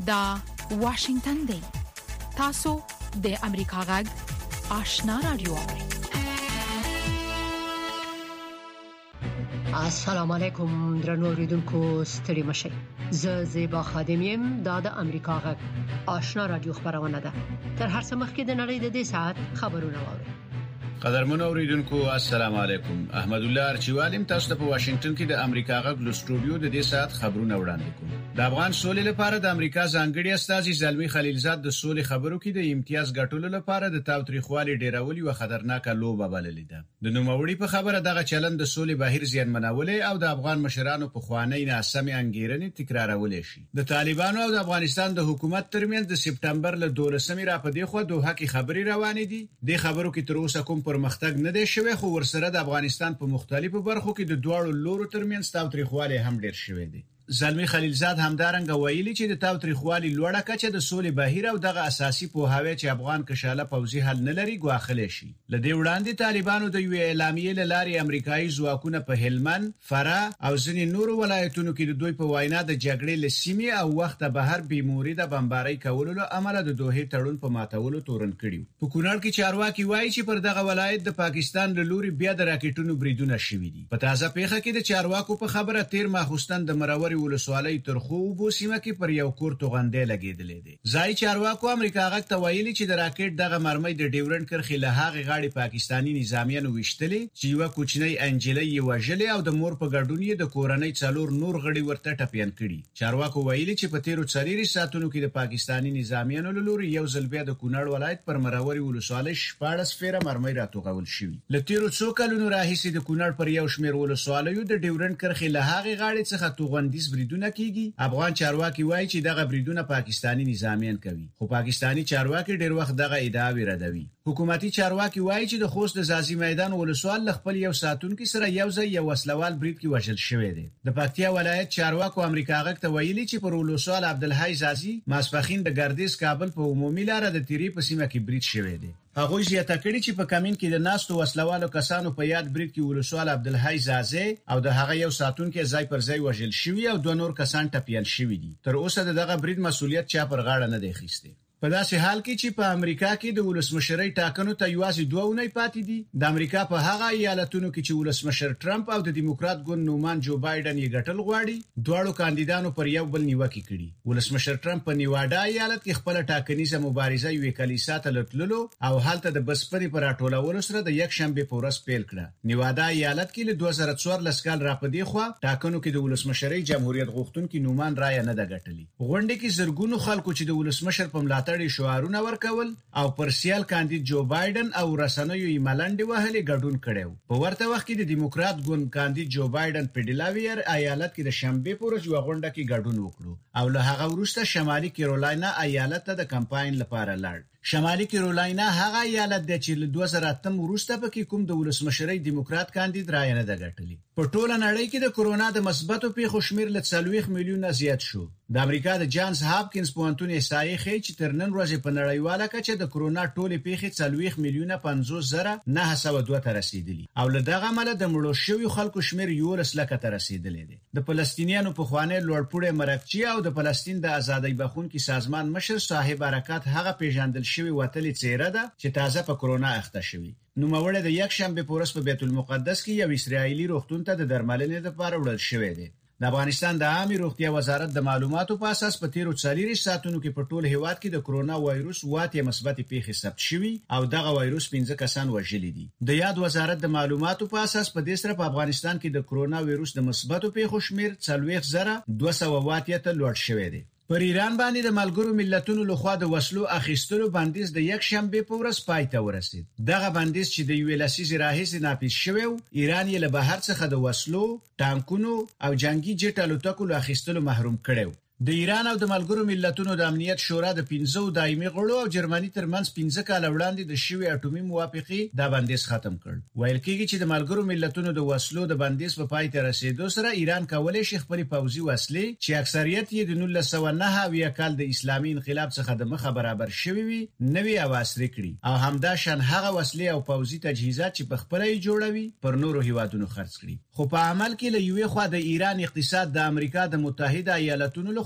دا واشنگتن دی. تاسو د امریکا غږ آشنا رادیو اورئ. السلام علیکم درنو اوریدونکو، ستړي مشئ. زیبا خادم یم. دا د امریکا غږ آشنا رادیو خبرونه ده. تر هر څه مخکې د نړۍ د دې ساعت خبرونه واورئ. قدرمن اوریدونکو السلام علیکم. احمد الله ارچوالم تاسو ته په واشنگټن کې د امریکا غږ له سټوډیو د دې ساعت خبرونه وړاندې کوم. د افغان سولې لپاره د امریکا ځانګړي استازي زلمی خلیلزاد د سولې خبرو کې د امتیاز ګټلو لپاره د تاوتریخوالي ډیرول یو خطرناکه لوبه بللې ده. د نوموړي په خبره دغه چلند د سولې بهیر زیانمنولې او د افغان مشرانو په خوانۍ ناسمې انګیرنې تکرارولې شي. د طالبانو او د افغانستان د حکومت ترمنځ د سپټمبر له 12مې را په دی خو دوه کې خبري روانې دي. د خبرو کې تر اوسه کوم پرمختګ نه دی شوی، خو ورسره د افغانستان په مختلفو برخو کې د دوړو لورو ترمنځ تاوتریخوالی هم ډیر شوی دی. زلمی خلیلزاد همدارنګه ویلي چې د تاوتریخوالي لوړه کچه د سولې بهیر او دغه اساسي پوهاوی چې افغان کشاله پوځي حل نه لري ګواخلې شي. لدې وړاندې طالبانو د یو اعلامیې لاري امریکایي ځواکونه په هلمند، فراه او ځینې نورو ولایتونو کې د دوی په وینا د جګړې لسیمې او وخت بهر بیموري د بمبارۍ کولو له امله د دوه تړون په ماتولو تورن کړیو. په کونړ کې چارواکي وایي چې پر دغه ولایت د پاکستان له لوري بیا د راکټونو بریدونه شوي دي. په تازه پیښه کې د چارواکو په خبره تیر ماخوستن د مروري ولسوالۍ ترخو بوسیمه کې پر یو کور توغندې لګیدلې دي. ځای چارواکو امریکا غږ ته ویلي چې د راکټ دغه مرمۍ د ډیورنډ کرښې له هغه غاړي پاکستانی نظامیانو وشتلې چې یو کوچنی انجلۍ وژلې او د مور په ګډون یې د کورنۍ څلور نور غړي ورته ټپيان کړي. چارواکو ویلي چې په تیرو 4 ساعتونو کې د پاکستانی نظامیانو له لوري یو ځل بیا د کونړ ولایت پر مروري ولسوالۍ 14 فیره مرمۍ راټوغول شوې. له تیرو څو کلونو راهیسې د کونړ پر یو شمېر ولسوالیو د ډیورنډ کرښې له هغه غاړي څخه توغندیز بریدونه کیږي. افغان چارواکي وایي چې دغه بریدونه پاکستانی نظامیان کوي، خو پاکستانی چارواکي ډیر وخت دغه ادعاوې ردوي. حکومتي چارواکي وایي چې د خوست د زازي میدان ولسوال خپل یو ساتونکو سره یو ځای یو وسلوال برید کې وژل شوی دی. د پکتیا ولایت چارواکو امریکا غږ ته ویلي چې پر ولسوال عبدالحی زازي ماسپخین د ګردیز کابل په عمومي لار د تیری په سیمه کې برید شوی دی. هغه زیاته کړي چې په کمین کې د ناستو وسلوالو کسانو په یاد برید کې ولسوال عبدالحی زازي او د هغه یو ساتونکو ځای پر ځای وژل شوی او دوه نور کسان ټپيان شوی دي. تر اوسه دغه برید مسولیت چا پر غاړه نه دی اخیستی. په داسې حال کې چې په امریکا کې د ولسمشرۍ ټاکنو ته یوازې 2 اونۍ پاتې دي، د امریکا په هغه ایالتونو کې چې ولسمشر ټرمپ او د دیموکرات ګوند نومان جو بایدن یې ګټل غواړي، دواړو کاندیدانو پر یو بل نیوکه کړي. ولسمشر ټرمپ په نیواډا ایالت کې خپل ټاکنیزه مبارزه یو کلیسا ته لټلو او هلته د بسپري پر راټولولو سره د یک شنبه په ورځ پیل کړه. نیواډا ایالت کې له 2014 کال را پدې خو ټاکنو کې د ولسمشرۍ جمهوریت غوښتونکو نومان رائے نه ده ګټلې. غونډه کې زرګونو خلکو چې د ولسمشر په ملاتړ شعارونه ورکول او پرسیال کاندید جو بایدن او رسنیو یې ملنډي وهلې ګډون کړو. په ورته وخت کې د دیموکرات ګوند کاندید جو بایدن په ډیلاویر ایالت کې د شنبه په ورځ غونډه کې ګډون وکړو او له هغه وروسته شمالي کیرولاینا ایالت ته د کمپاین لپاره لاړ. شمالي کیرولاینا هغه ایالت دی چې له 2008 وروسته پکې کوم د ولسمشرۍ دیموکرات کاندید رائے نه ده ګټلې. په ټوله نړۍ کې د کورونا د مثبتو پیښو شمیر له 40 میلیونه زیات شو. د امریکا د جانز هاپکینز پوهنتون احصایې ښیي چې تر نن ورځې په نړیواله کچه د کورونا ټولې پیښې 40,50,902 ته رسیدلي او له دغه عمله د مړو شویو خلکو شمیر 11 لکه ته رسیدلی دی. د فلسطینیانو په خوانې لوړپوړی مرکچی او د فلسطین د ازادۍ بخونکي سازمان مشر صاحب حرکت هغه پیژندل شوی وتلې څیره ده چې تازه په کورونا اخته شوی. نوموړی د یک شنبه په ورځ په بیت المقدس کې یو اسرایلی روغتون ته د درملنې لپاره وړل شوی دی. د افغانستان د عامه روغتیا وزارت د معلوماتو په اساس په تیرو 4 ساعتونو کې په ټول هیواد کې د کورونا وایروس واته مثبت پیښې ثبت شوي او دغه وایروس 15 کسان وژلي دي. د یاد وزارت د معلوماتو په اساس په دې سره په افغانستان کې د کورونا وایروس د مثبتو پیښو شمیر 40,200 ته لوړ شوی دی. پر ایران باندې د ملګرو ملتونو لخوا د وسلو اخیستلو بندیز د یک شنبه په ورځ پای ته ورسید. دغه بندیز چې د یو لسیزې راهیسې نافذ شوی و، ایران یې له بهر څخه د وسلو، ټانکونو او جنگي جټ الوتکو له اخیستلو محروم کړي. د ایران او د ملګرو ملتونو د امنیت شورا د 15 دایمي غړو او جرمني ترمنځ 15 کال وړاندې د شوی اټومي موافقه د بندیز ختم کړ. ویل کېږي چې د ملګرو ملتونو د وسلو د بندیز په پای ته رسیدو سره ایران کولای شي خپل پوځي وسلې چې اکثریت یې د 1909 کال د اسلامي انقلاب څخه د مخه برابر شوی وي نوي او عصري کړي او همدا شان هغه وسلې او پوځي تجهیزات چې په خپل یې جوړوي پر نورو هیوادونو خرڅ کړي. خو په عمل کې له یوې خوا د ایران اقتصاد د امریکا د متحده ایالاتونو له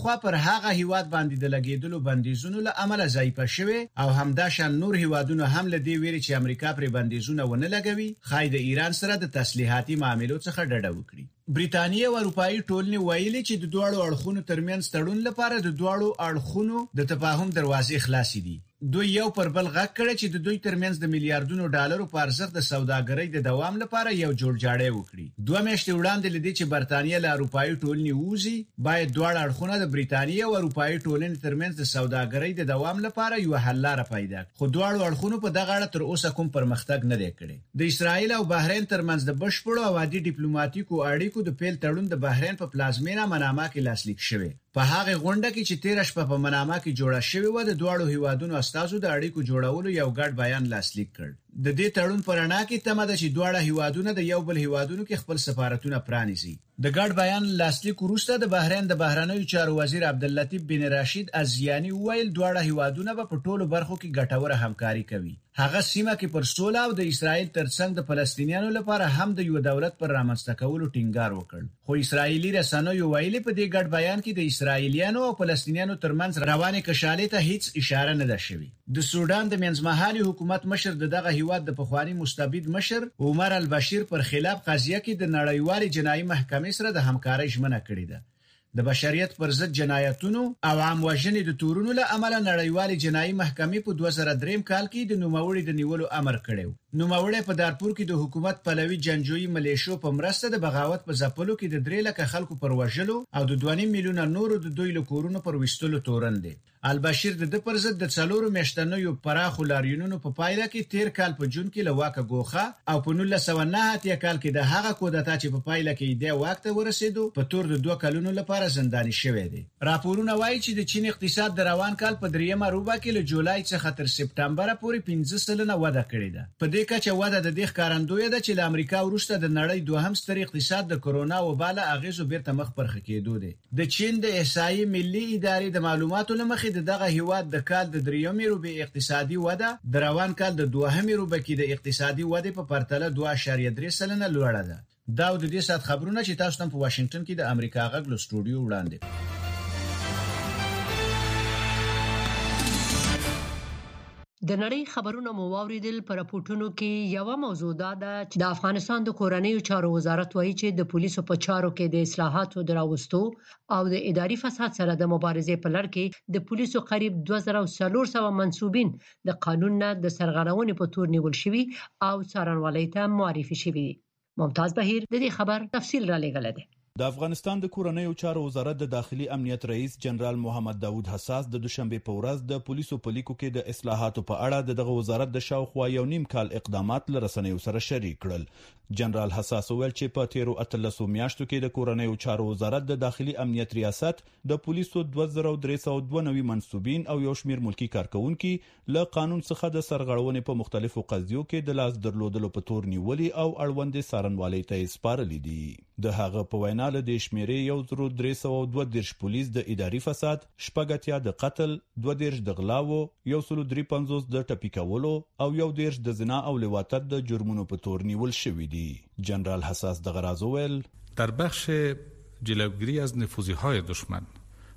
خوا پر هغه هیواد باندې د لګیدلو بندیزونو له امله ضعیفه شوه او همداشان نور هیوادونو هم له دې ویري چې امریکا پر بندیزونه ونه لګوي خای د ایران سره د تسلیحاتي معاملو څخه ډډه وکړي. بریتانیا او اروپאי ټولنې ویلي چې د دوه اړخونو ترمنځ تړون لپاره د دوه اړخونو د تفاهم دروازې خلاصې دي. دوی یو پر بل غږ کړي چې د دوی ترمنځ د میلیارډونو ډالرو په ارزښت د سوداګرۍ د دوام لپاره یو جوړجاړی وکړي. 2 میاشتې وړاندې لدی چې برتانیې له اروپאי ټولنې ووزي باید دوه اړخونه د بریتانیا او اروپאי ټولنې ترمنځ د سوداګرۍ د دوام لپاره یو حل لاره پیدا کړي. خو دوه اړخونو په دغه اړه تر اوسه کوم پرمختګ نه دی کړی. د اسرایل او بحرین ترمنځ د بشپړو او عادي ډیپلوماټیکو اړیکو د پیل تړون د بحرین په پلازمینه منامه کې لاسلیک شوی. په هغه غونډه کې چې 13 شپه په منامه کې جوړه شوې و د دوه هیوادونو استازو د اړیکو جوړولو یو ګډ بیان لاسلیک کړ. د دې تړون پر اړه کې تمه ده چې دوه هیوادونه د یو بل هیوادونو کې خپل سفارتونه پرانیزي. د ګډ بیان لاسلیک وروسته د بحرین د بهرنیو چارو وزیر عبداللطیف بن راشد ازیانی ویل دوه هیوادونه په ټولو برخو کې ګټوره همکاري کوي. هغه سیمه کې پر سوله او د اسرایل ترڅنګ د فلسطینیانو لپاره هم د یو دولت پر رامنځته کولو ټینګار وکړ. خو اسرایلی رسنیو ویلي په دې ګډ بیان کې د اسرایلیانو او فلسطینیانو ترمنځ روانې کشالې ته هیڅ اشاره نه ده شوې. د سودان د منځمهالي حکومت مشر دغه هیواد د پخوانی مستبد مشر عمر البشیر پر خلاف قضیه کې د نړیوالې جنایي محکمې سره د همکارۍ ژمنه کړې ده. د بشریت پر ضد جنایتونو او عام وژنې د تورونو له امله نړیوالې جنایي محکمې په 2003 کال کې د نوموړي د نیولو امر کړی. نوموړي په دارپور کې د حکومت پلوي جنجوي ملیشو په مرسته د بغاوت په ځپلو کې د 3 لک خلکو پر وژلو او د 2.5 میلیونه نورو د دوی له کورونو پر وستلو تورن دی. البشیر د پر ضد د 4 میاشتنیو پراخو لاریونونو په پایله کې 13 کال په جون کې لواکه ګوخه او په 1909 کال کې د هغه کودتا چې په پایله کې د وخت ورسېدو په تور د 2 کلونو لپاره زنداني شوی دی. راپورونه وایي چې د چین اقتصاد د روان کال په 3مه روبه کې له جولای څخه تر سپتمبر پورې 15% وده کړې ده. په دې کچه وده د دې ښکارندوی ده چې له امریکا وروسته د نړۍ دوهم ستر اقتصاد د کرونا وبا له اغیزو بیرته مخ پر خکېدو دی. د چین د احصایې ملي ادارې د معلوماتو لمخې دغه هیواد د کال د 3مې روبه اقتصادي وده د روان کال د 2مې روبه کې د اقتصادي وده په پرتله 2.3% لوړه ده. دا د دې سات خبرونه چې تاسو ته په واشنگټن کې د امریکا غږ له سټوډیو وړاندې. د نړۍ خبرونه مو واوریدل. پر راپورټونو کې یو موضوع ده چې د افغانستان د کورنیو چارو وزارت وایي چې د پولیسو په چارو کې د اصلاحاتو دراوستو او د اداري فساد سره د مبارزې په لړ کې د پولیسو قریب 2400 منسوبین د قانون نه د سرغړونې په تور نیول شوي او څارنوالۍ ته معرفي شوي. ممتاز بهیر د دې خبر تفصیل را لېږلی دی. د افغانستان د کورنیو چارو وزارت د داخلي امنیت رئیس جنرال محمد داوود حساس د دوشنبه په ورځ د پولیسو په لیکو کې د اصلاحاتو په اړه دغه وزارت د شاوخوا 1.5 کال اقدامات لرسنیو سره شریک کړل. جنرال حساس ویل چې په تیرو 13 میاشتو کې د کورنیو چارو وزارت د داخلي امنیت ریاست د پولیسو 2392 منسوبین او یو شمیر ملکی کارکونکو له قانون څخه د سرغړونې په مختلفو قضیو کې د لاس درلودلو په تور نیولي او اړوند څارنوالۍ ته سپارلي دي. د هغه په وینا له د شمیرې 1332 پولیس د اداري فساد، 80 د قتل، 22 د غلاو، 153 د ټپي کولو او 11 د زنا او لواطت د جرمونو په تور نیول شوی دي. جنرال حساس د غراز ویل در بخش جلوگیری از نفوذی‌های دشمن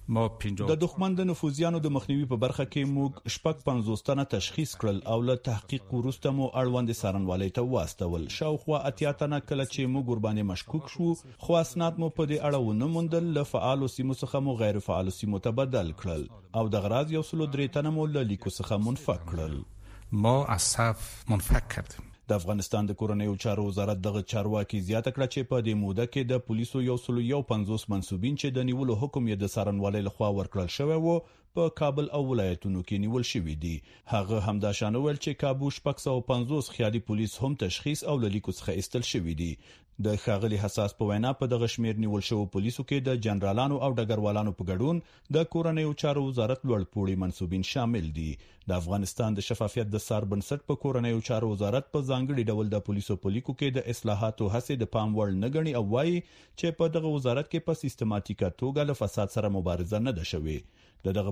د دښمن د نفوذیانو د مخنیوي په برخه کې موږ 50 تنه تشخیص کړل او له تحقیق وروسته مو اړوند څارنوالۍ ته واستول. شاوخوا 80 تنه کله چې موږ قرباني مشکوک شو خو اسناد مو په دې اړه ونه موندل. له فعالو سیمو څخه مو غیر فعالو سیمو ته بدل کړل او د غراز 103 تنه مو له لیکو څخه منفک کړل. ما از صف منفک کردیم. د افغانستان د کورنیو چارو وزارت دغه چارواکي زیاته کړه چې په دې موده کې د پولیسو 150 منسوبین چې د نیولو حکم یې د څارنوالۍ لخوا ورکړل شوی وو په کابل او ولایتونو کې نیول شوی دي. هغه همدا شان ویل چې کابو 650 خیالي پولیس هم تشخیص او لیکو څخه ایستل شوی دي. د ښاغلي حساس په وینا په دغه شمیر نیول شوی پولیسو کې د جنرالانو او ډګروالانو په ګډون د کورنیو چارو وزارت لوړ پوړي منسوبین شامل دي. د افغانستان د شفافیت د سار بنسټ په کورنیو چارو وزارت په ځانګړي ډول د پولیسو په لیکو کې د اصلاحاتو هڅې د پام وړ نه ګڼي او وایي چې په دغه وزارت کې په سیستماتیکه توګه له فساد سره مبارزه نه ده شوې. دغه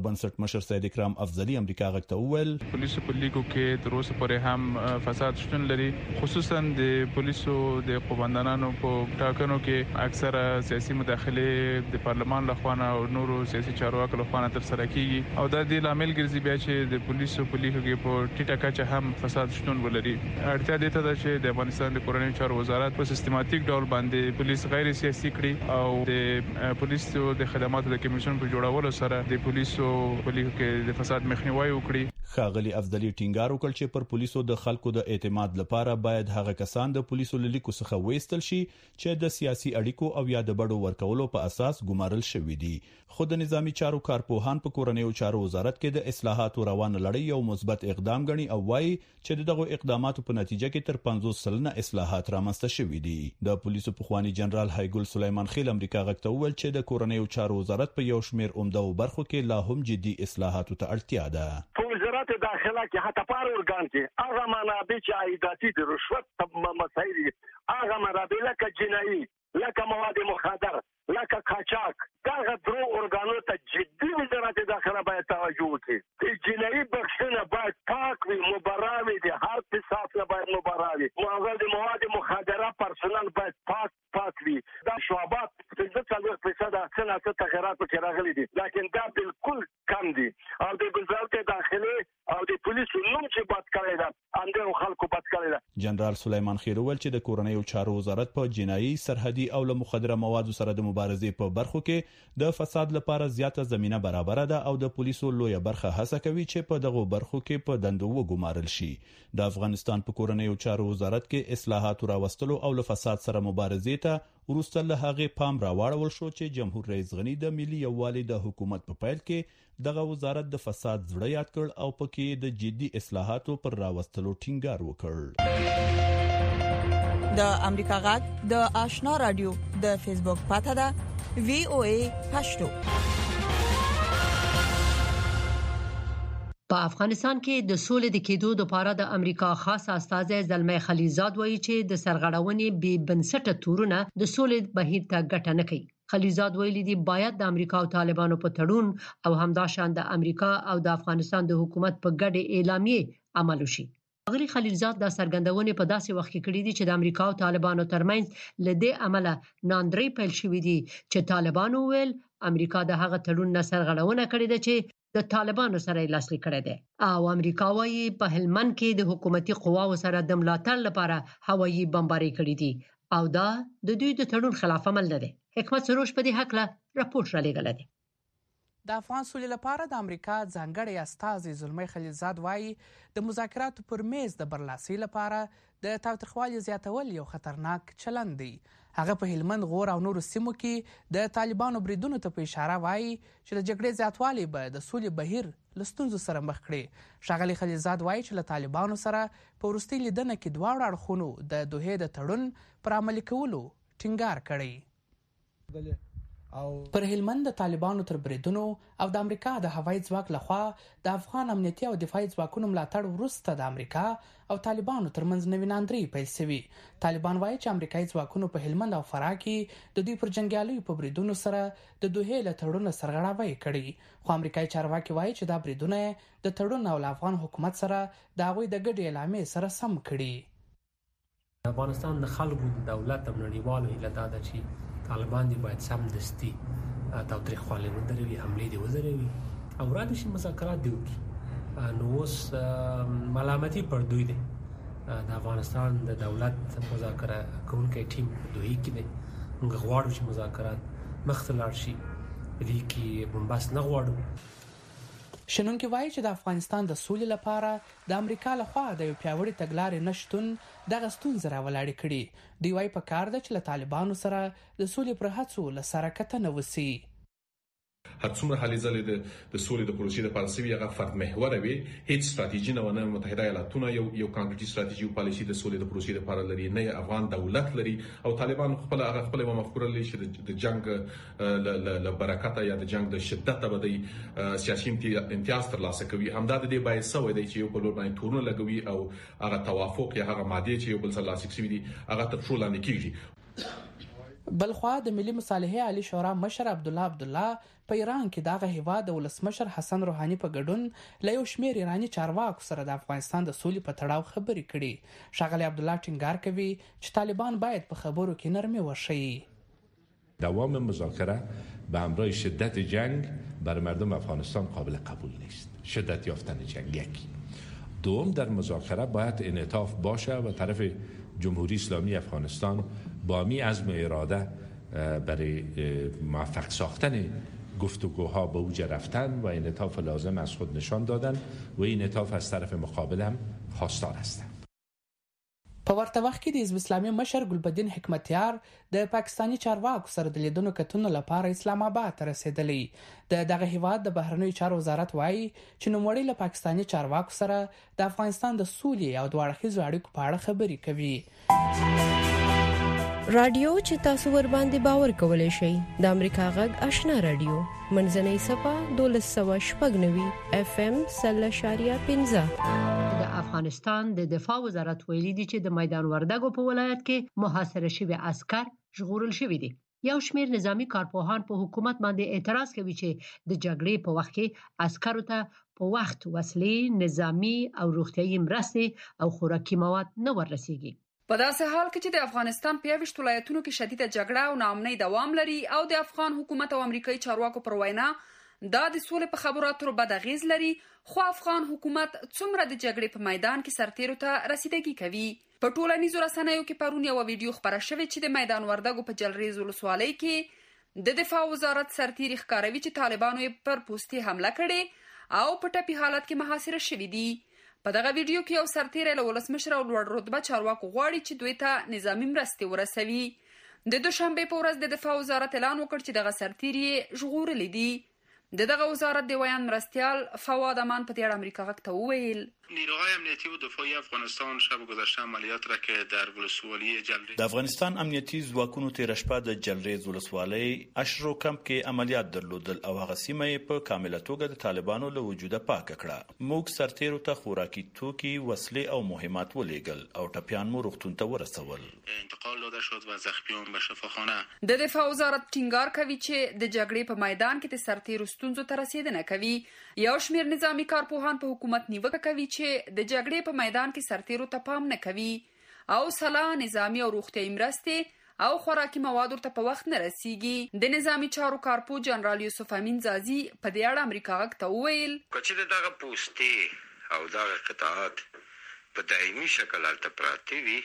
بنسټ مشر سید اکرام افضلی امریکا غږ ته وویل پولیسو په لیګو کې تر اوسه پورې هم فساد شتون لري، خصوصا د پولیسو د قوماندانانو په ټاکنو کې اکثره سیاسي مداخله د پارلمان لخوا او نورو سیاسي چارواکو لخوا تر سره کیږي او دا د لامل ګرځي بیا چې د پولیسو په لیګو کې په ټیټه کچه هم فساد شتون ولري. اړتیا ده چې د افغانستان د کورنیو چارو وزارت په سیستماتیک ډول باندې پولیس غیر سیاسي کړي او د پولیسو د خدماتو د کمیشن په جوړولو سره د پولیسو په لیګو کې د فساد مخنیوي وکړي. ښاغلي افضلی ټینګار وکړ چې پر پولیسو د خلکو د اعتماد لپاره باید هغه کسان د پولیسو لیکو څخه وېستل شي چې د سیاسي اړیکو او یا د بډو ورکولو په اساس ګمارل شوی دي. خود نظامی چارو کارپوهان په کورنیو چارو وزارت کې د اصلاحاتو روان لړۍ یو مثبت اقدام غني او وايي چې دغه اقداماتو په نتیجه کې تر 50% اصلاحات رامنځته شوي دي. د پولیسو پخوانی جنرال هایګل سلیمان خیل امریکا غږ ته وویل چې د کورنیو چارو وزارت په یو شمېر عمده برخو کې لا هم جدي اصلاحاتو ته اړتیا ده. وزارت داخله کې حتی پار ارګان کې هغه منابع چې عایداتي د رشوت مسایل هغه منابع لکه جنایي لکه مواد مخدر لکه قاچاق دغه درو ارګانو ته جدي وزارت داخله باید توجه وکړي. د جنایي بخښنه باید پاک وي، مبرر وي، د هر قصاص نه باید مبرر وي. د مواد مخدره پرسونل باید پاک وي. دا شعبات 40% څنګه تغیرات پکې راغلي دي، لیکن دا بالکل کم دي او د وزارت داخله او د پولیسو نوم چې بد کړی دا اندر خلکو بد کړی دا. جنرال سلیمان خیل وویل چې د کورنیو چارو وزارت په جنایي سرحدي او له مخدره موادو سره د مبارزې په برخو کې د فساد لپاره زیاته زمينه برابر ده او د پولیسو لویه برخه هڅه کوي چې په دغه برخو کې په دندو وګمارل شي. د افغانستان په کورنیو چارو وزارت کې اصلاحات راوستلو او له فساد سره مبارزې ته وروسته له هغه پام راوړل شو چې جمهور رئیس غنی د ملي یووالي د حکومت په پیل کې دغه وزارت د فساد زړه یاد کړ او پکې د جدي اصلاحاتو پر راوستلو ټینګار وکړ. د امریکا غږ د آشنا رادیو د فیسبوک پاته ده VOA پښتو. په افغانستان کې د سولې د کېدو لپاره د امریکا خاص استازی زلمي خلیزاد وایي چې د سرغړونې بې بنسټه تورونه د سولې بهیر ته ګټه نه کوي. خلیزاد ویلي دی باید د امریکا او طالبانو په تړون او همداشان د امریکا او د افغانستان د حکومت په ګډه اعلامیه عمل وشي. غری خلیلزاد د سرګندونې په داسې وخت کې کړې دي چې د امریکا او طالبانو ترمنځ لدې عمله ناندري پیل شوې دي چې طالبانو ویل امریکا د هغه تړون نه سرغړونه کړې ده چې د طالبانو سره لاسلیک کړی دی او امریکا وايي په هلمند کې د حکومتي قواو سره د ملاتړ لپاره هوایي بمباري کړې دي او دا د دوی د تړون خلاف عمل نه دی. حکمت سروش په دې حق له راپور را لېږلی دی. د افغان سولې لپاره د امریکا ځانګړی استازی زلمي خلیلزاد وایي د مذاکراتو پر میز د برلاسۍ لپاره د تاوتریخوالي زیاتول یو خطرناک چلند دی. هغه په هلمند غور او نورو سیمو کې د طالبانو بریدونو ته په اشاره وایي چې د جګړې زیاتوالی به د سولې بهیر له ستونزو سره مخ کړي. ښاغلي خلیلزاد وایي چې له طالبانو سره په وروستۍ لیدنه کې دواړو اړخونو د دوحې د تړون پر عملي کولو ټینګار کړی. پر هلمند د طالبانو تر بریدونو او د امریکا د هوایي ځواک لخوا د افغان امنیتي او دفاعي ځواکونو ملاتړ وروسته د امریکا او طالبانو ترمنځ نوې ناندري پیل شوې. طالبان وایي چې امریکایي ځواکونو په هلمند او فراه کې د دوی پر جنګیالیو په بریدونو سره د دوحې له تړون سرغړاوی کړي، خو امریکایي چارواکي وایي چې دا بریدونه د تړون او افغان حکومت سره د هغوی د ګډې اعلامیې سره سم کړي. افغانستان د خلکو د دولت او نړیوالو هیله دا ده چې طالبان دی باید سمدستي تاوتریخوالی ودروي، حملې دی وزروي او را دي شي مذاکرات دی وکړي. نو اوس ملامتي پر دوی دی. د افغانستان د دولت مذاکره کوونکی ټیم په دوی کې دی. موږ غواړو چې مذاکرات مخ ته لاړ شي، دې کې بمباس نه غواړو. شنونکي وایي چې د افغانستان د سولې لپاره د امریکا لخوا د یو پیاوړي تګلارې نشتون دغه ستونزې راولاړې کړي. دوی وایي پکار ده چې له طالبانو سره د سولې پر هڅو له سره کتنه وسي. هر څومره هلې ځلې د سولې د پروسې لپاره سوي هغه فرد محور وي، هیڅ ستراتیژي نه ونه. متحده ایالاتونه یو کانکریټي ستراتیژي او پالیسي د سولې د پروسې لپاره لري، نه افغان دولت لري او طالبان خپل مفکوره لري چې د جنگ له برکته یا د جنگ د شدت باندې سیاسي امتیاز ترلاسه کوي. همدا د دې باعث سوی دی چې یو په لور باندې تورونه لګوي او هغه توافق یا هغه ماده چې یو بل سره لاسلیک شوی دي هغه تر ټولو لاندې کیږي. بلخوا د ملي مصالحې عالی شورا مشر عبدالله په ایران کې دغه هیواد د ولسمشر حسن روحاني په ګډون له یو شمېر ایراني چارواکو سره د افغانستان د سولې په تړاو خبرې کړي. ښاغلی عبدالله ټینګار کوي چې طالبان باید په خبرو کې نرمي وښیي. دوام مذاکره به همراه شدت جنگ بر مردم افغانستان قابل قبول نیست. شدت یافتن جنگ یکی. دوم در مذاکره باید انعطاف باشه و طرف جمهوری اسلامی افغانستان با می عزم و اراده برای موفق ساختن گفتگوها به اوج رفتن و انعطاف لازم از خود نشان دادن و این انعطاف از طرف مقابل هم خواستار هستند. په ورته وخت کې د حزب اسلامي مشر ګلبدین حکمتیار د پاکستاني چارواکو سره د لیدنو کتنو لپاره اسلام آباد ته رسیدلی. دغه هیواد د بهرنیو چارو وزارت وایي چې نوموړی له پاکستاني چارواکو سره د افغانستان د سولې او دوه اړخیزو اړیکو په اړه خبرې کوي. رادیو چې تاسو ور باندې باور کولای شئ د امریکا غږ آشنا رادیو منځنۍ صفه 1290 FM 0.15 د افغانستان د دفاع وزارت ویلي دی چې د میدان وردګو په ولایت کې محاصره شوی عسكر ژغورل شوی دي. یو شمېر نظامی کارپوهان په حکومت باندې اعتراض کوي چې د جګړې په وخت کې عسکرو ته په وخت وسلې، نظامی او روغتیايي مرستې او خوراکي مواد نه ورسیږي. په داسې حال کې چې د افغانستان په 20 ولایتونو کې شدیده جګړه او ناامنۍ دوام لري او د افغان حکومت او امریکایي چارواکو پر وینا دا د سولې په خبرو اترو بد اغیز لري، خو افغان حکومت څومره د جګړې په میدان کې سرتیرو ته رسیدګي کوي. په ټولنیزو رسنیو کې پرون یو ویډیو خبره شوې چې د میدان وردګو په جلریز ولسوالۍ کې د دفاع وزارت سرتیري ښکاروي چې طالبانو یې پر پوستي حمله کړې او په ټپي حالت کې محاصره شوي دي. په دغه ویډیو کې یو سرتیری له ولسمشر او لوړ رتبه چارواکو غواړي چې دوی ته نظامی مرستې ورسوي. د دوشنبه په ورځ د دفاع وزارت اعلان وکړ چې دغه سرتیری ژغورلی دی. دغه وزارت د ویان مرستیال فواد امان په دې امریکا غږ ته وویل نیروهای امنیتی و دفاعی افغانستان شب گذشته عملیات را که در ولسوالی جلریز د افغانستان امنیتي ځواکونو تیر شپه د جلریز ولسوالۍ اشرو کمپ کې عملیات درلودل او هغه سیمه په کامله توګه د طالبانو له وجوده پاک کړه. موږ سرتیرو ته خوراکي توکي، وسلې او مهمات ولېږل او ټپیان مو روغتون ته ورسول. انتقال داده شد و زخمیان به شفاخانه. د دفاع وزارت ټینګار کوي چې د جګړې په میدان کې د سرتیرو ستونزو ته رسیدنه کوي. یو شمېر نظامی کارپوهان په حکومت نیوکه کوي چې د جګړې په میدان کې سرتیرو ته پام نه کوي او سلاح، نظامی او روغتیايي مرستې او خوراکي مواد ورته په وخت نه رسیږي. د نظامی چارو کارپو جنرال یوسف امین زازي په دې اړه امریکا غږ ته وویل چې دغه پوستې او دغه قطعات په دایمي شکل هلته پراته وي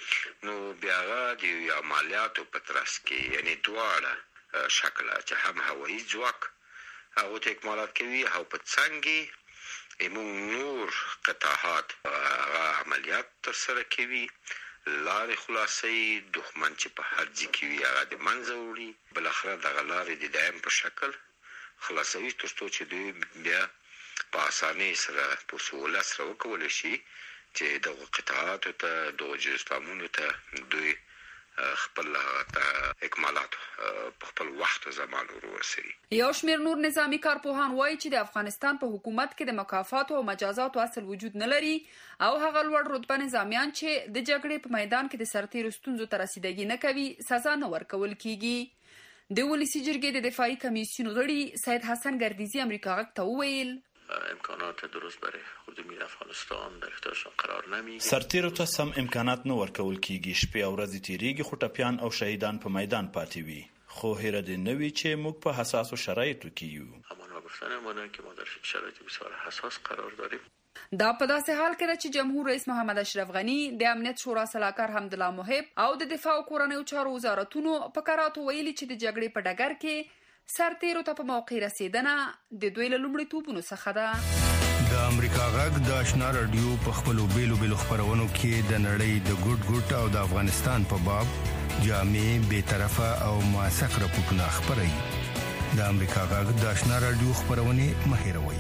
نو بیا د عملیاتو په ترڅ کې یعنی دواړه شکله چې هم هوایي ځواک هغه ته اکمالات کوي او په څنګه ایمون نور قطعات عملیات ترسره کوي، لارې خلاصي دښمن چې په هر ځای کې وي هغه د منځه وړي، بالاخره دغه لارې د دایم په شکل خلاصوي تر څو چې دوی بیا په اسانۍ سره په سهولت سره وکولی شي چې دغه قطعاتو ته دغه جزپامونو ته دوی خپل اکمالات په خپل وخت او زمان ورسوي. یو شمېر نور نظامی کارپوهان وایي چې د افغانستان په حکومت کې د مکافاتو او مجازاتو اصل وجود نه لري او هغه لوړ رتبه نظامیان چې د جګړې په میدان کې د سرتیرو ستونزو ته رسیدګي نه کوي سزا نه ورکول کیږي. د ولسی جرګې د دفاعي کمیسیون غړي سید حسن ګردیزي امریکا غږ ته وویل امکانات درست برای خود ملی افغانستان در اختیارشان قرار نمیگیره. سرتیرو ته سم امکانات نه ورکول کیږي. شپې او ورځې تیریږي خو ټپیان او شهیدان په میدان پاتې وي. خو هیره دې نه وي چې موږ په حساسو شرایطو کې یو. همانا گفتنمونه که ما در شرایط بسیار حساس قرار داریم. دا په داسې حال کې چې جمهور رئیس محمد اشرف غنی، د امنیت شورا سلاکار حمدالله محب او د دفاع او کورنیو چارو وزارتونو په کراتو ویلي چې د جګړې په ډګر کې سرتیرو ته په موقع رسیدنه د دوی له لومړیتوبونو څخه ده. د امریکا غږ د آشنا رادیو په خپلو بیلو خپرونو کې د نړۍ د ګوټ او د افغانستان په باب جامع، بیطرفه او موثق راپورټونه خپروي. د امریکا غږ د آشنا رادیو خپرونې مه هېروئ.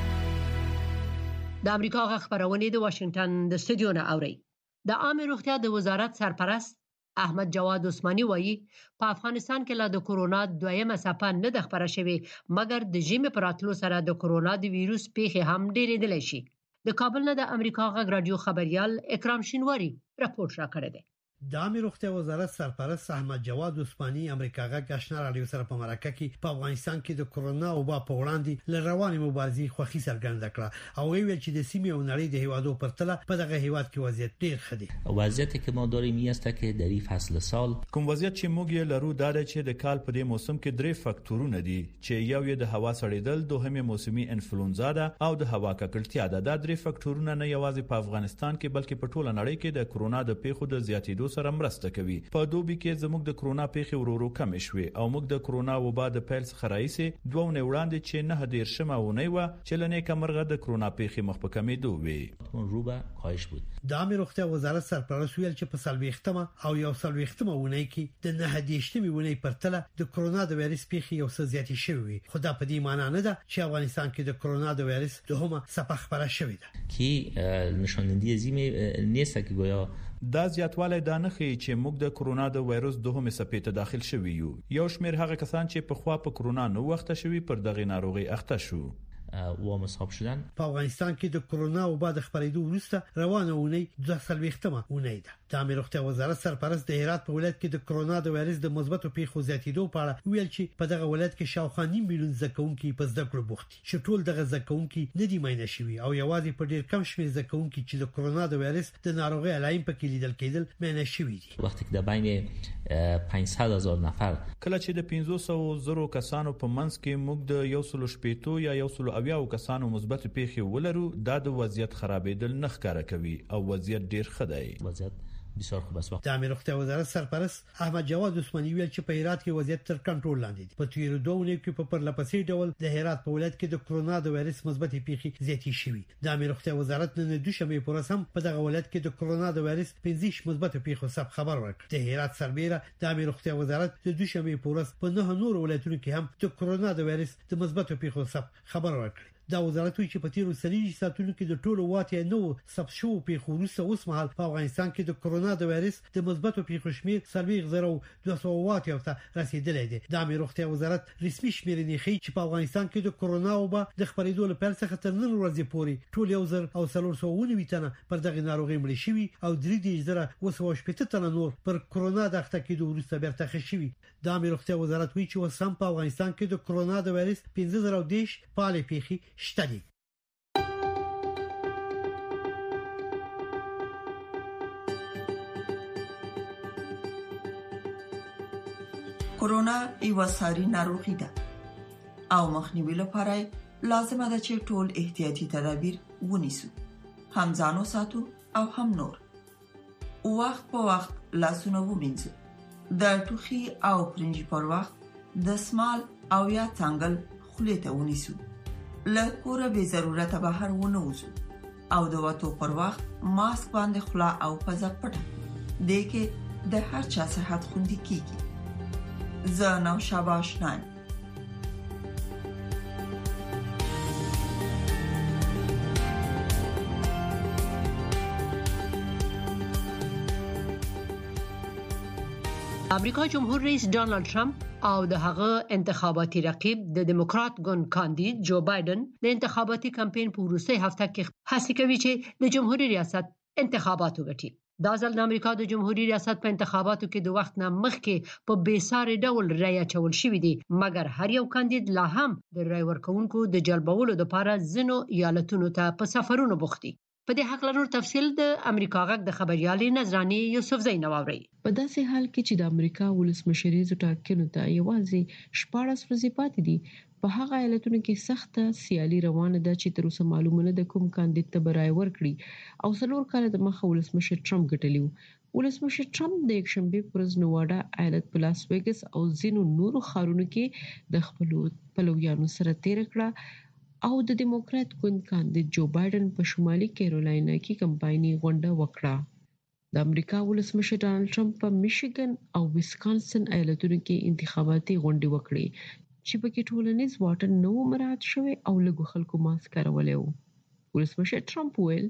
د امریکا غږ خپرونې د واشنگټن د استودیو نه اوري. د عامه روغتیا د وزارت سرپرست احمد جواد عثماني وایي په افغانستان کې لا د کورونا دویمه څپه نه ده خپره شوې مګر د ژمي په راتلو سره د کورونا د ویروس پیښې هم ډېرېدلی شي. د کابل نه د امریکا غږ رادیو خبريال اکرام شینواری راپور راکړی دی. د عامه روغتیا وزارت سرپرست احمد جواد عثماني امریکا غږ آشنا رادیو سره په مرکه کې په افغانستان کې د کرونا وبا په وړاندې لروانې مبارزې خوخي څرګنده کړه او ویل چې د سیمې او نړۍ د هیوادو پرتله په دغه هیواد کې وضعیت ډیر ښه دی. وضعیتی که ما داریم این است که در این فصل سال کوم وضعیت چې موږ یې لرو دا چې د کال په دې موسم کې درې فاکتورونه دي چې یو یې د هوا سړېدل، دوهم موسمي انفلونزا ده او د هوا ککړتیا ده. دا درې فاکتورونه نه یوازې په افغانستان کې بلکې په ټوله نړۍ کې د کرونا د پیښو د زیاتېدو سره مرسته کوي. په دوبي کې زموږ د کرونا پیښې ورورو کم شوې او موږ د کرونا وبا د پیل څخه راځي 2 ونې وړاندې چې نه د شمه ونې و چې لنې کمرغه د کرونا پیښې مخ په کمېدو وي. روبه کاهش بود. د عامه روغتیا وزارت سرپرست ویل چې په سلويختمه او یو سلويختمه ونې کې د نه هدیشتمه ونې پرتله د کرونا د وایرس پیښې یو څه زیاتې شوې. خو دا په دې معنی نه ده چې افغانستان کې د کرونا د وایرس دوهمه څپه خبره شوې ده که نشاندهی عظیم نیست که گویا دا زیاتوالی دا نه ښیي چې موږ د کرونا د وایرس دوهمه څپې ته داخل شوي یو شمېر هغه کسان چې په خوا په کرونا نو وخت شوي پر دغه ناروغي اخته شو و مصاب شدن. په افغانستان کې د کرونا وبا د خبرېدو وروسته روانه ونې 240مه ونې ده. د عامه روغتیا وزارت سرپرست د هرات په ولایت کې د کرونا د وایرس د مثبتو پیښو زیاتېدو په اړه ویل چې په دغه ولایت کې شاوخوا 9 میلیون زکونکي په زده کړو بوخت دي چې ټول دغه زکونکي نه دي ماینه شوي او یوازې په ډیر کم شمېر زکونکي چې د کرونا د وایرس د ناروغي علایم په کې لیدل کېدل ماینه شوي دي. وخت کې د بین 500,000 نفر کله چې د 500,000 کسانو په منځ کې موږ د 180 یا 180 کسانو مثبت پیښې ولرو دا د وضعیت خرابېدل نه ښکاره کوي او وضعیت ډیر ښه دی. وضعیت بسیار خوب است. د امیر روغتیا وزارت سرپرست احمد جواد عثماني ویل چې په هرات کې وضعیت تر کنټرول لاندې دی. په تیرو 2 ونې کې په پرلپسې ډول د هرات په ولایت کې د کرونا د وایرس مثبت پیښې زیاتې شوې. د امیر روغتیا وزارت نن د دوشنبه پر ورځ په دغه ولایت کې د کرونا د وایرس 15 مثبت پیښو سب خبر ورکړ. د هرات سربېره د امیر روغتیا وزارت د دوشنبه پر ورځ په 9 نور ولایتونو کې هم د کرونا د وایرس د مثبت پیښو سب خبر ورکړ. دا وزارت وی چې په تیرو سلیجی ساتونو کې د ټولو واټیا نو سب شو پیښو وروسته اوس مهال په افغانستان کې د کرونا د وایرس د مثبتو پیښو شمیر 3200 واټیا ته رسیدلی دی. د امیر روغتیا وزارت رسمي شمیرې ښیي چې په افغانستان کې د کرونا وبا د خبرېدو لپاره څخه تر نن ورځې پورې ټول 1490 تنه پر دغه ناروغي مړ شوي او 3,280 تنه نور پر کرونا د اخته کېدو وروسته بیرته ښه شوي. د امیر روغتیا وزارت وی چې وسم په افغانستان کې د کرونا د وایرس 15,010 فعال پیښې شته دي. کرونا یو ساري ناروغي ده او مخنیوي لپاره لازمه ده چې ټول احتیاطي تدابیر ونیسو، هم ځانو ساتو او هم نور. وخت په وخت لاسونه ومینځو، د ټوخي او پرنجي پر وخت د سمال او یا څنګل خولې ته ونیسو، له کوره به ضرورت بهر ونه وځو او د وټو پر وخت ماسک باندې خلا او پزه پټه دې کې د هر چا صحت خوندي کیږي. زه نو شاباش نان امریکا جمهور رئیس ډانلډ ټرمپ او د هغه انتخاباتي رقیب د دیموکرات ګوند کاندید جو بایدن د انتخاباتي کمپاین په وروستۍ هفته کې هڅه کوي چې د جمهوریت ریاست انتخابات وګټي. دا ځل د امریکا د جمهوریت ریاست په انتخاباتو کې د وخت نه مخکې په بیساري ډول رای اچول شوې دي، مګر هر یو کاندید لا هم د رای ورکوونکو د جلبولو لپاره ځینو ایالتونو ته په سفرونو بوخت دي. په دې حق لرو تفصیل د امریکا غږ د خبريالي نظراني یوسف زین نواوري. په داسې حال کې چې د امریکا ولسمشریزو ټاکنو ته یوازې 14 ورځې پاتې دي، په هغه ایالتونو کې سخته سیالي روانه ده چې تر اوسه معلومه نه ده کوم کاندید ته برای ورکړي او 4 کال د مخه ولسمشر ټرمپ ګټلیو. ولسمشر ټرمپ د یکشنبه پرز نواډا ایالت په لاس ویګس او ځینو نورو ښارونو کې د خپل پلویانو سره تیر کړه او د دیموکرات ګوند کاندید جو بایدن په شمالي کیرولاینا کې کمپایني غونډه وکړه. د امریکا ولسمشر ډانلډ ټرمپ په میشیګن او ویسکانسن ایالتونو کې انتخاباتي غونډې وکړې چې پکې ټولنیز واټن نو مراعات شوی او لږ خلکو ماسک کارولې وو. ولسمشر ټرمپ ویل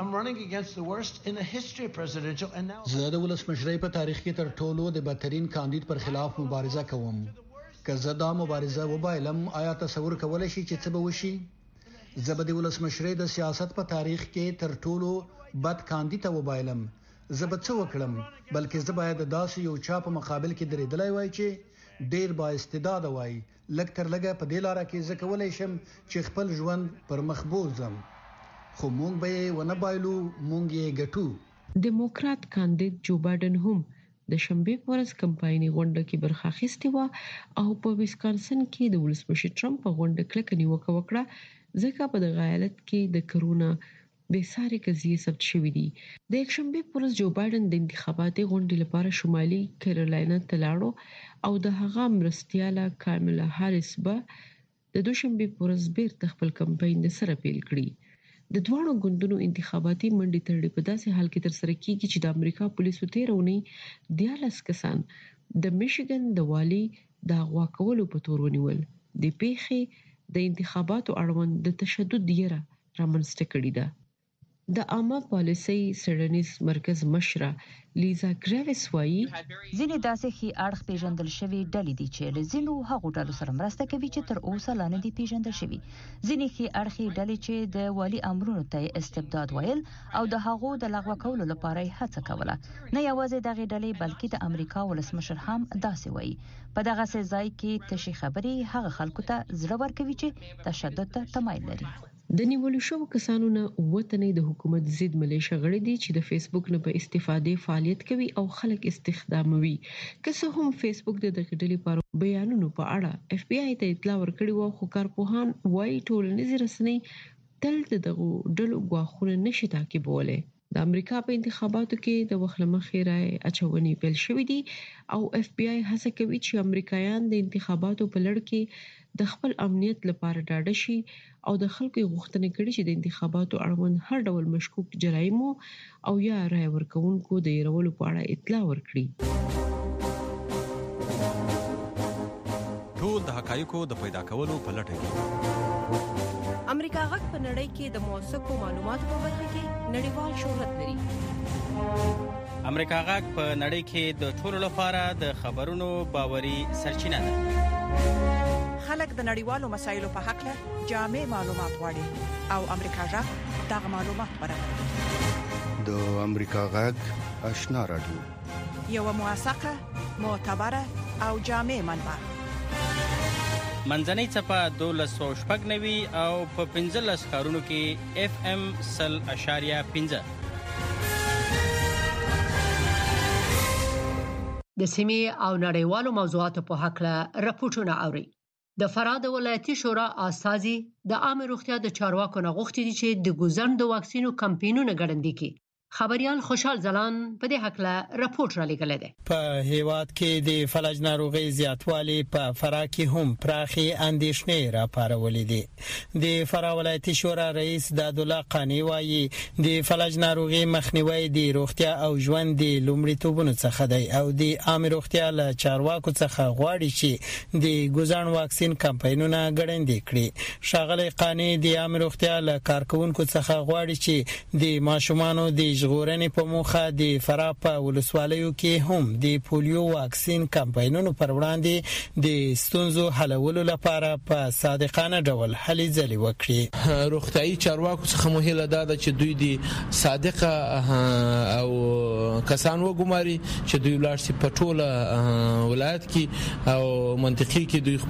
زه د ولسمشرۍ په تاریخ کې تر ټولو د بدترین کاندید پر خلاف مبارزه کوم. که زه دا مبارزه وبایلم آیا تصور کولای شي چې څه به وشي؟ زه به د ولسمشرۍ د سیاست په تاریخ کې تر ټولو بد کاندید وبایلم زبڅ وکړم بلکې زه باید داسې یو چا په مقابل کې درېدلای وای چې ډیر با استعداد وای لکه تر لګه په دې لار کې زکولای شم چې خپل ژوند پر مخ بوزم خو مونږ به ونه بایلو مونږ یې ګټو ډیموکرات کاندید جو بایدن هم د شنبه په ورځ کمپایني غونډه کې برخه اخیستې و او په ویسکانسن کې د ولسمشر ټرمپ په غونډه کلکه نیوکه وکړه ځکه په دغه ایالت کې د کرونا بې ساري قضیې ثبت شوې دي د یکشنبه په ورځ جو بایدن د انتخاباتي غونډې لپاره شمالي کیرولاینا ته لاړو او د هغه مرستیاله کاملا هاریس به د دوشنبه په ورځ بیرته خپل کمپاین د سره پیل کړی د دوانو ګوندونو انتخاباتي منډې ترړې په داسې حال کې تر سره کیږي چې د امریکا پولیسو تیرونی 14 کسان د میشیګن د والي د اغوا کولو په تور ونیول د پیښې د انتخاباتو اړوند د تشدد یره رامنځته کړې ده د عامه پالیسي سړنیز مرکز مشره لیزا ګریوس وایي ځینې داسې خي اړخ پیژندل شوی ډلې دي چې لزینو هغو ډلو سره مرسته کوي چې تر اوسه لا نه دي پیژندل شوی ځینې خي اړخي ډلې چې د والي امرونو ته استبداد ویل او د هغو د لغوه کولو لپاره هڅه کوله نه یوازې دغه ډلې بلکې د امریکا ولسمشر هم داسې وایي په دغه ځای کې تشي خبري هغه خلکو ته زړه ورکوي چې تشدد ته تمایل لري د نیولو شو کسانو نه وطني د حکومت ضد ملیشه غړي دي چې د فیسبوک نه په استفادې فعالیت کوي او خلک استخداموي که څه هم فیسبوک د دغه پر بیانونو په اړه اف بی آی ته اطلاع ورکړی و خو کارپوهان وايي ټولنیز رسنۍ تل دغه ډلو غواخونه نشي تعقیبوله د امریکا په انتخاباتو کې د وخت لمخې راي اچونې پیل شوې دي او اف بی آی هڅه کوي چې امریکایان د انتخاباتو په لړ کې د خپل امنیت لپاره ډاډه شي او د خلکو غوښتنه کړي چې د انتخاباتو اړوند هر ډول مشکوک جرایم او یا رای ورکوونکو د يرولو په اړه اطلاع ورکړي ټول د حقایقو د پیدا کولو په لټه کې امریکا غږ په نړۍ کې د موثقو معلوماتو په برخه کې نړیوال شهرت لري امریکا غږ په نړۍ کې د ټولو لپاره د خبرونو باوري سرچینه ده خلک د نړیوالو مسایلو په حق له جامع معلومات غواړي او امریکا غږ دغه معلومات برابروي د امریکا غږ آشنا رادیو یو موثقه معتبره او جامع منبع منځنۍ چپه 1290 او په 15 کارونو کې اف ام 0.15 د سیمې او نړیوالو موضوعاتو په حق له راپورټونه اوري د فراه ولایتي شورا استازي د عامه روغتیا د چارواکو نه غوښتي دي چې د ګوزن د واکسینو کمپاینونه ګړندې کړي خبريال خوشحال زلان په دې حق له راپورټ را لګل دي په هیواد کې د فلج ناروغي زیاتوالی په فراه کې هم پراخي اندېښنې را پارولې دي د فراه ولایتي شورا رئیس داد الله قانی وایي د فلج ناروغي مخنیوي د روغتیا او ژوند د لومړیتوبونو څخه دی او د عام روغتیا له چارواکو څخه غواړي چې د ګوزن واکسین کمپاینونه ګړندې کړي شاغلی قانی د عام روغتیا له کارکونکو څخه غواړي چې د ماشومانو د ژغورنې په موخه د فراه په ولسوالیو کې هم د پولیو واکسین کمپاینونو پر وړاندې د ستونزو حلولو لپاره په صادقانه ډول هلې ځلې وکړي روغتيایي چارواکو څخه مهمه ده چې دوی د صادقه او کسان وګماري چې دوی ولر سي په ټوله ولایت کې او منطقي کې دوی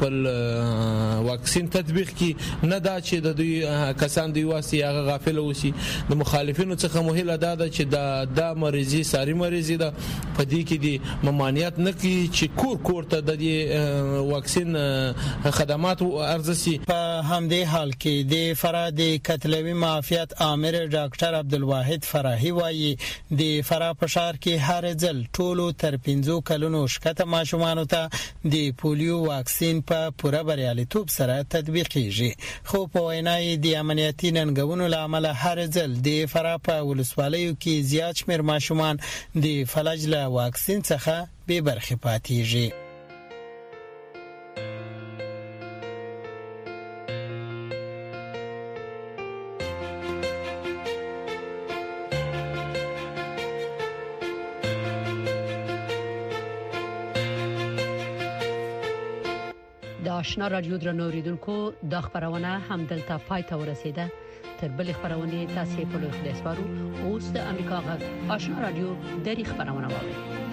خپل واکسین تطبیق کړي نه دا چې د دوی کسان دوی واسي هغه غافل وسی د مخالفینو څخه مهمه ده چې دا مریضي ساري مریضي ده په دې کې د ممانعت نه کوي چې کور ته د واکسین خدمات ارزسي په همدې حال کې د فراه د کتلوي معافیت امر ډاکټر عبدالواحد فراحي وایي د فراه په ښار کې هر ځل ټولو تر 15 کلونو شکته ماشومانو ته د پولیو واکسین په پوره بریالیتوب سره تطبیقیږي خو په وینای د امنیتي ننګونو لامل هر ځل د فراه په ولسوالیو کې زیات شمیر ماشومان د فلج له واکسین څخه بې برخې پاتېږي د آشنا رادیو درنو اوریدونکو د خبرونه هم دلته پای ته ورسیده تر بل خبرونه تاسو په لوي خلاصوارو اوس د امریکا غږ آشنا رادیو د خبرونه واوري